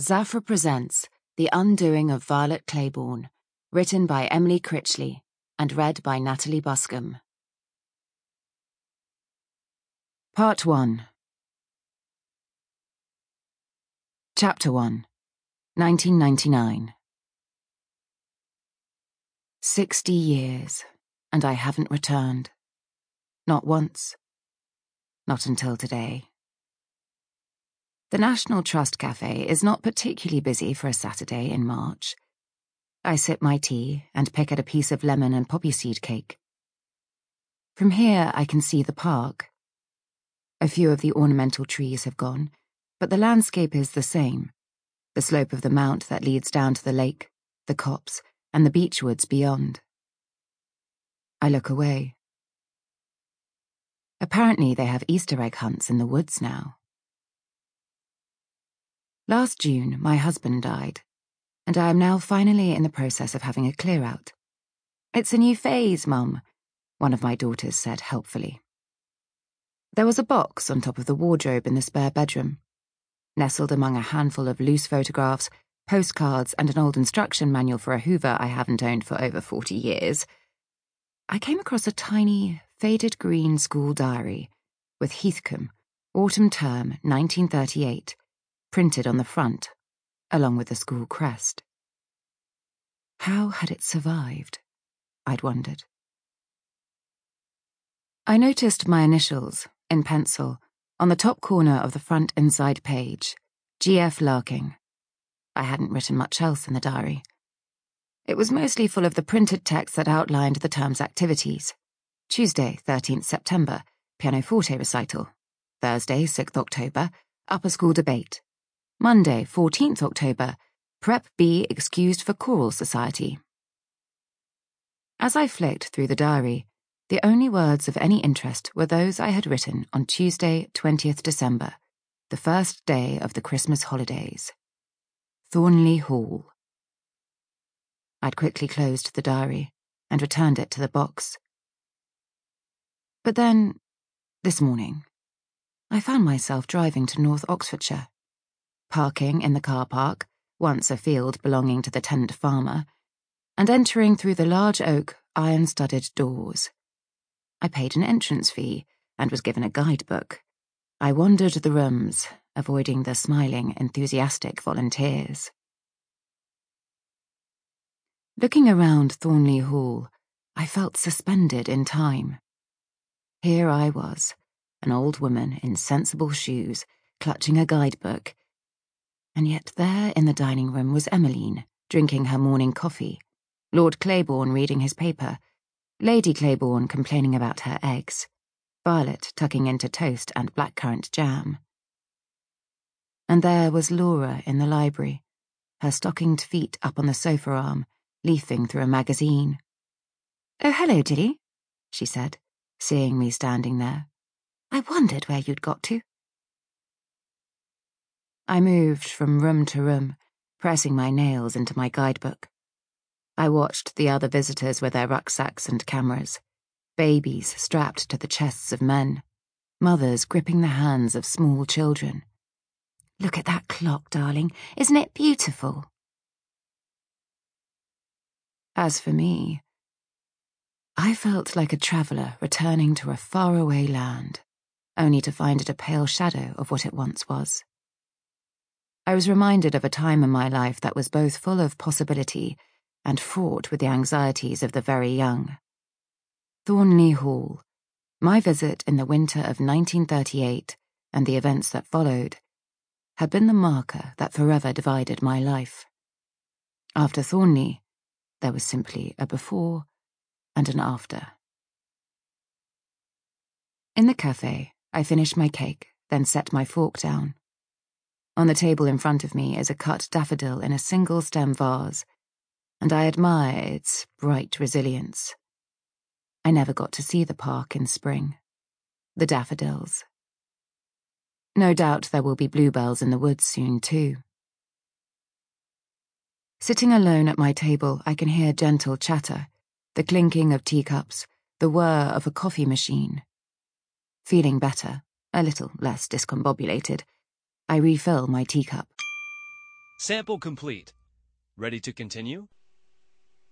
Zafra presents The Undoing of Violet Claiborne, written by Emily Critchley and read by Natalie Buscombe. Part 1. Chapter 1, 1999. 60 years, and I haven't returned. Not once. Not until today. The National Trust Cafe is not particularly busy for a Saturday in March. I sip my tea and pick at a piece of lemon and poppy seed cake. From here I can see the park. A few of the ornamental trees have gone, but the landscape is the same. The slope of the mount that leads down to the lake, the copse, and the beechwoods beyond. I look away. Apparently they have Easter egg hunts in the woods now. Last June, my husband died, and I am now finally in the process of having a clear-out. "It's a new phase, Mum," one of my daughters said helpfully. There was a box on top of the wardrobe in the spare bedroom. Nestled among a handful of loose photographs, postcards, and an old instruction manual for a Hoover I haven't owned for over 40 years, I came across a tiny, faded green school diary with Heathcombe, autumn term 1938, printed on the front, along with the school crest. How had it survived? I'd wondered. I noticed my initials, in pencil, on the top corner of the front inside page, G.F. Larking. I hadn't written much else in the diary. It was mostly full of the printed text that outlined the term's activities. Tuesday, 13th September, pianoforte recital. Thursday, 6th October, upper school debate. Monday, 14th October, Prep B excused for choral society. As I flicked through the diary, the only words of any interest were those I had written on Tuesday, 20th December, the first day of the Christmas holidays. Thornley Hall. I'd quickly closed the diary and returned it to the box. But then, this morning, I found myself driving to North Oxfordshire, parking in the car park, once a field belonging to the tenant farmer, and entering through the large oak, iron-studded doors. I paid an entrance fee and was given a guidebook. I wandered the rooms, avoiding the smiling, enthusiastic volunteers. Looking around Thornley Hall, I felt suspended in time. Here I was, an old woman in sensible shoes, clutching a guidebook, and yet there in the dining room was Emmeline, drinking her morning coffee, Lord Claiborne reading his paper, Lady Claiborne complaining about her eggs, Violet tucking into toast and blackcurrant jam. And there was Laura in the library, her stockinged feet up on the sofa arm, leafing through a magazine. "Oh, hello, Dilly," she said, seeing me standing there. "I wondered where you'd got to." I moved from room to room, pressing my nails into my guidebook. I watched the other visitors with their rucksacks and cameras, babies strapped to the chests of men, mothers gripping the hands of small children. "Look at that clock, darling. Isn't it beautiful?" As for me, I felt like a traveller returning to a faraway land, only to find it a pale shadow of what it once was. I was reminded of a time in my life that was both full of possibility and fraught with the anxieties of the very young. Thornley Hall, my visit in the winter of 1938 and the events that followed, had been the marker that forever divided my life. After Thornley, there was simply a before and an after. In the cafe, I finished my cake, then set my fork down. On the table in front of me is a cut daffodil in a single-stem vase, and I admire its bright resilience. I never got to see the park in spring. The daffodils. No doubt there will be bluebells in the woods soon, too. Sitting alone at my table, I can hear gentle chatter, the clinking of teacups, the whir of a coffee machine. Feeling better, a little less discombobulated, I refill my teacup. Sample complete. Ready to continue?